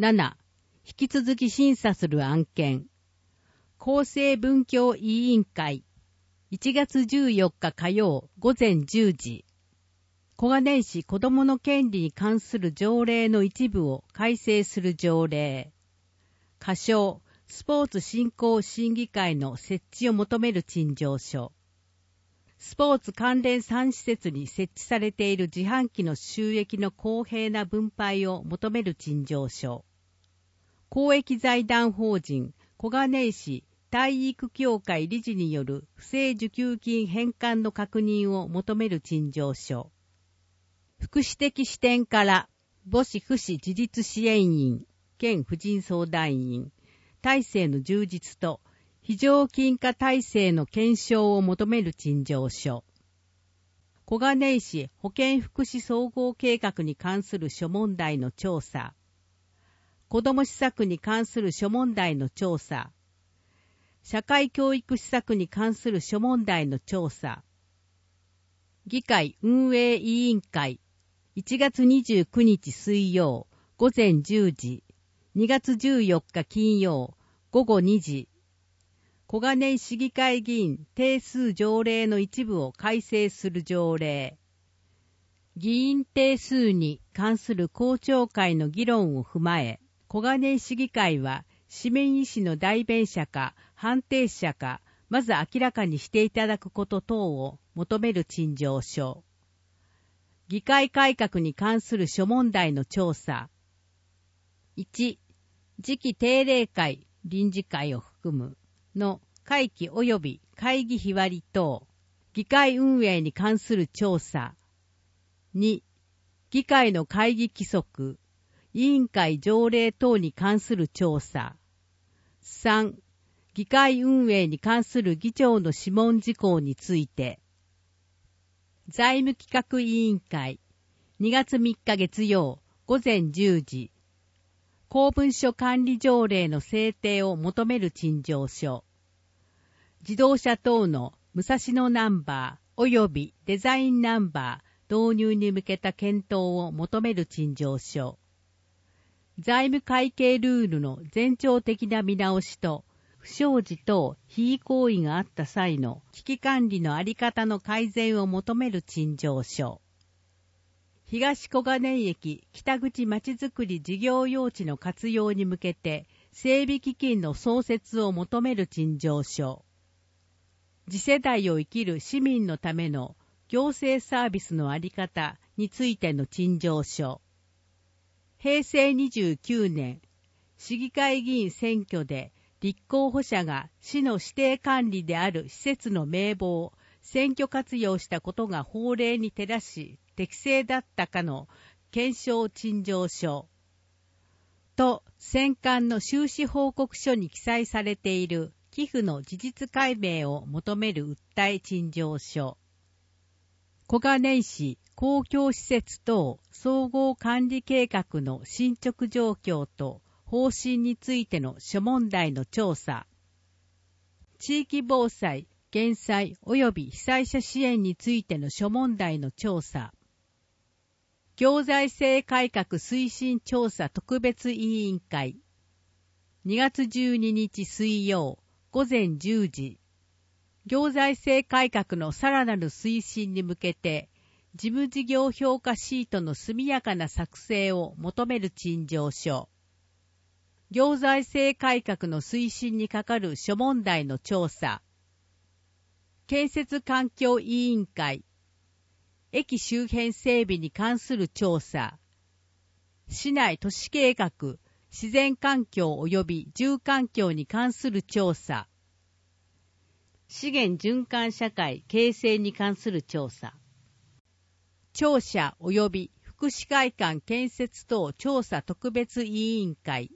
7. 引き続き審査する案件。厚生文教委員会。1月14日火曜午前10時。小金井市子どもの権利に関する条例の一部を改正する条例。仮称、スポーツ振興審議会の設置を求める陳情書。スポーツ関連3施設に設置されている自販機の収益の公平な分配を求める陳情書。公益財団法人小金井市体育協会理事による不正受給金返還の確認を求める陳情書。福祉的視点から母子福祉自立支援員兼婦人相談員体制の充実と非常勤化体制の検証を求める陳情書。小金井市保健福祉総合計画に関する諸問題の調査。子ども施策に関する諸問題の調査。社会教育施策に関する諸問題の調査。議会運営委員会1月29日水曜午前10時、2月14日金曜午後2時。小金井市議会議員定数条例の一部を改正する条例。議員定数に関する公聴会の議論を踏まえ、小金井市議会は市民意思の代弁者か判定者か、まず明らかにしていただくこと等を求める陳情書。議会改革に関する諸問題の調査。1、次期定例会、臨時会を含むの会期及び会議日割り等、議会運営に関する調査。2、議会の会議規則、委員会条例等に関する調査。3、議会運営に関する議長の諮問事項について。財務企画委員会、2月3日月曜午前10時。公文書管理条例の制定を求める陳情書。自動車等の武蔵野ナンバー及びデザインナンバー導入に向けた検討を求める陳情書。財務会計ルールの前兆的な見直しと、不祥事等非行為があった際の危機管理のあり方の改善を求める陳情書。東小金井駅北口まちづくり事業用地の活用に向けて整備基金の創設を求める陳情書。次世代を生きる市民のための行政サービスのあり方についての陳情書。平成29年、市議会議員選挙で立候補者が市の指定管理である施設の名簿を選挙活用したことが法令に照らし適正だったかの検証陳情書と選管の収支報告書に記載されている寄付の事実解明を求める訴え陳情書。小金井市公共施設等総合管理計画の進捗状況と方針についての諸問題の調査。地域防災、減災及び被災者支援についての諸問題の調査。行財政改革推進調査特別委員会。2月12日水曜午前10時。行財政改革のさらなる推進に向けて、事務事業評価シートの速やかな作成を求める陳情書。行財政改革の推進に係る諸問題の調査。建設環境委員会。駅周辺整備に関する調査。市内都市計画、自然環境及び住環境に関する調査。資源循環社会形成に関する調査。庁舎及び福祉会館建設等調査特別委員会。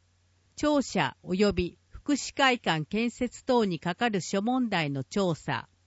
庁舎及び福祉会館建設等に係る諸問題の調査。